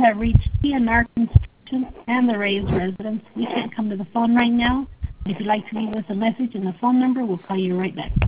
have reached TNR Construction and the Reyes residence. We can't come to the phone right now. If you'd like to leave us a message and the phone number, we'll call you right back.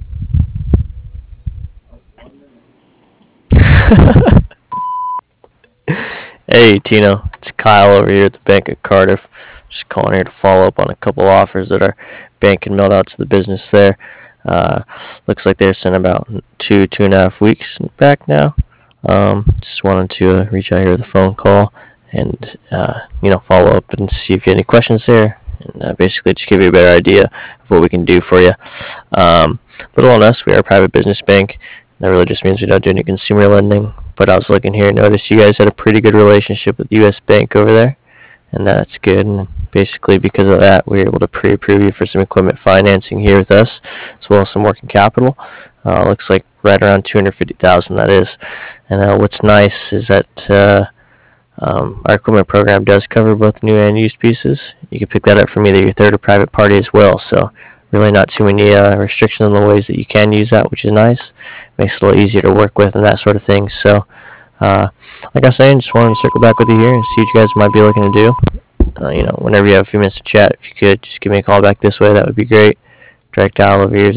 Hey Tino, it's Kyle over here at the Bank of Cardiff. Just calling here to follow up on a couple offers that our bank had mailed out to the business there. Looks like they're sent about 2.5 weeks back now. Just wanted to reach out here with a phone call and follow up and see if you have any questions there, and basically just give you a better idea of what we can do for you. Little on us, we are a private business bank. That really just means we don't do any consumer lending. But I was looking here and noticed you guys had a pretty good relationship with U.S. Bank over there, and that's good. And basically because of that, we were able to pre-approve you for some equipment financing here with us, as well as some working capital. Looks like right around $250,000, that is. And what's nice is that our equipment program does cover both new and used pieces. You can pick that up from either your third or private party as well. So really not too many restrictions on the ways that you can use that, which is nice. Makes it a little easier to work with and that sort of thing. So like I was saying, just wanted to circle back with you here and see what you guys might be looking to do. Whenever you have a few minutes to chat, if you could just give me a call back this way, that would be great. Direct dial over here is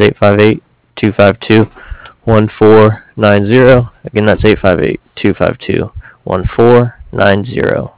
858-252-1490. Again, that's 858-252-1490.